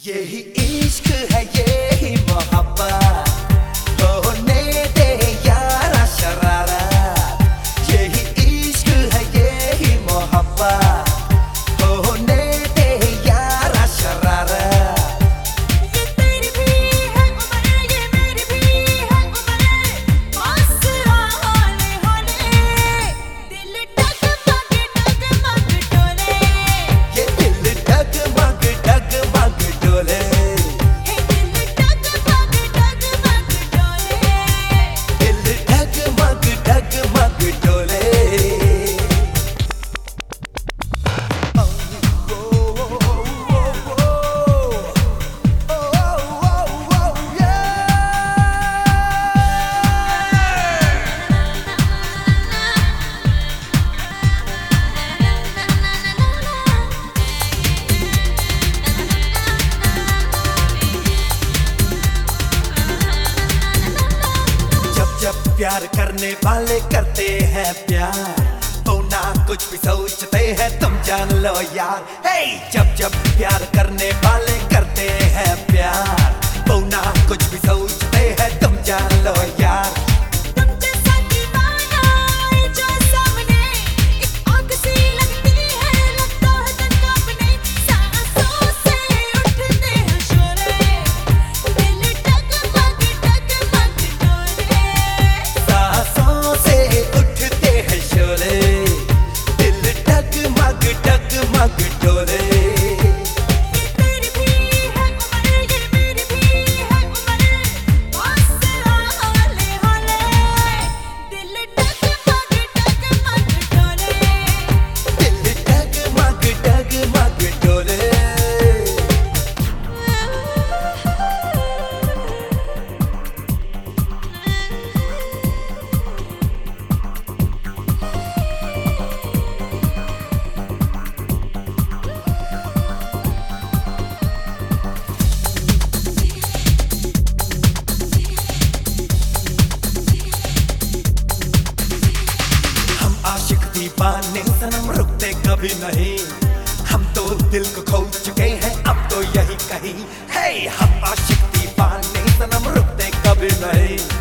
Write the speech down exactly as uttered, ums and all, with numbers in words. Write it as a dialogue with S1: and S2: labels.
S1: यही इश्क है, यही मोहब्बत, होने दे यारा शरारत। यही इश्क है, यही मोहब्बत, होने दे यारा शरारत।
S2: ये तेरी भी है उम्र, ये मेरी भी है उम्र, पास होले होले दिल डगमग डगमग डोले।
S1: ये दिल डगमग डगमग डोले,
S2: हे दिल डगमग डगमग डोले।
S1: दिल डगमग डगमग डोले। जब प्यार करने वाले करते हैं प्यार, तो ना कुछ भी सोचते हैं तुम जान लो यार। हे जब जब प्यार करने वाले करते हैं प्यार, तो ना कुछ भी सोचते हैं तुम जान लो यार।
S2: तुम जैसा दीवाना है जो सामने, एक आग सी लगती है, लगता है तन कांपने, सांसों से उठते हैं शोले, दिल डगमग डगमग डोले।
S1: सांसों से उठते हैं शोले, दिल डगमग डगमग डोले।
S2: ये तेरी भी है उम्र, ये मेरी भी है उम्र, पास होले होले दिल डगमग डगमग डोले।
S1: दिल डगमग डगमग डोले। हम आशिक दीवाने सनम रुकते कभी नहीं, हम तो दिल को खो चुके हैं अब तो यही कहीं। हे हम आशिक दीवाने सनम रुकते कभी नहीं।